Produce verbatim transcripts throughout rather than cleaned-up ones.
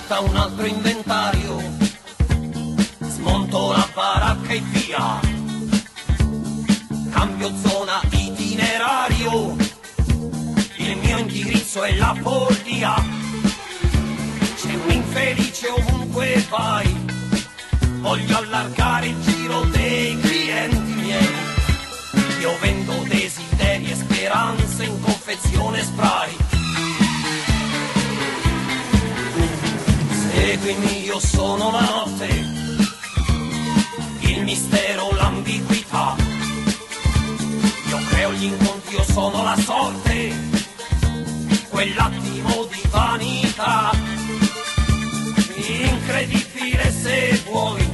porta un altro inventario, smonto la baracca e via, cambio zona itinerario, il mio indirizzo è la follia, c'è un infelice ovunque vai, voglio allargare il giro dei clienti miei, io vendo desideri e speranze in confezione spray. Seguimi, io sono la notte, il mistero, l'ambiguità, io creo gli incontri, io sono la sorte, quell'attimo di vanità, incredibile se vuoi,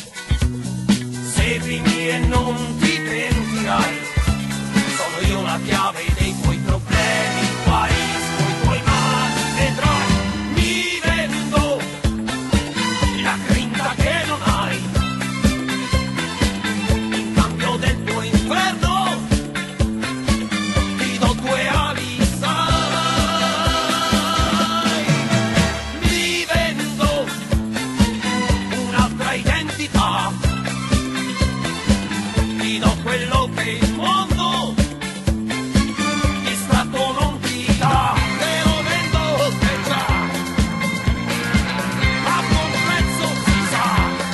seguimi e non ti pentirai, sono io la chiave dei tuoi problemi, guai, coi tuoi mali vedrai, mi vendo la grinta che non hai, in cambio del tuo inferno ti do due ali, sai, mi vendo un'altra identità, ti do quello che il mondo distratto non ti dà, te lo vendo che già a buon prezzo si sa,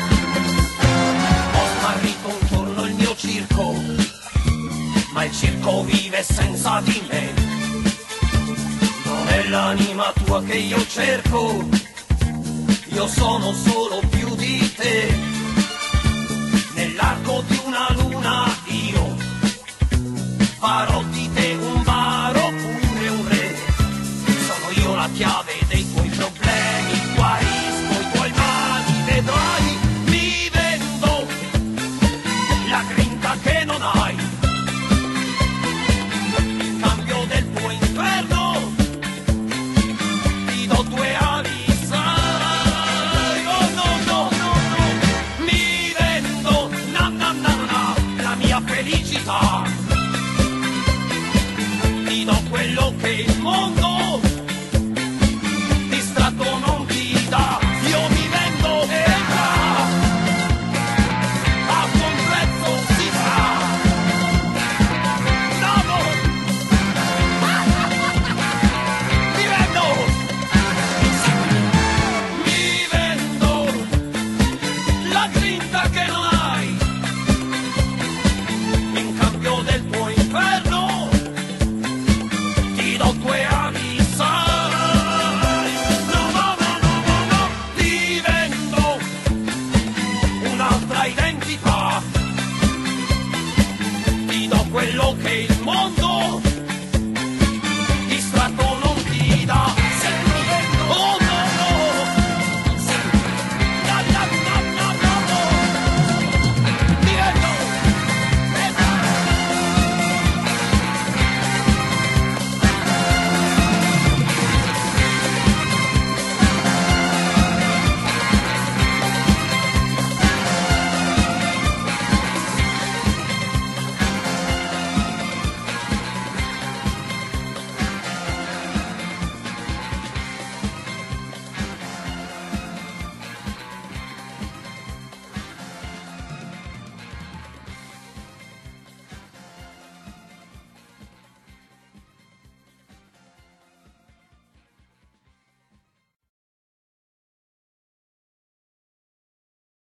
ho smarrito intorno il mio circo, ma il circo vive senza di me, non è l'anima tua che io cerco, io sono solo più di te, nell'arco di una luna io farò di te un baro oppure un re, sono io la chiave dei tuoi problemi, guarisco i tuoi mali, vedrai.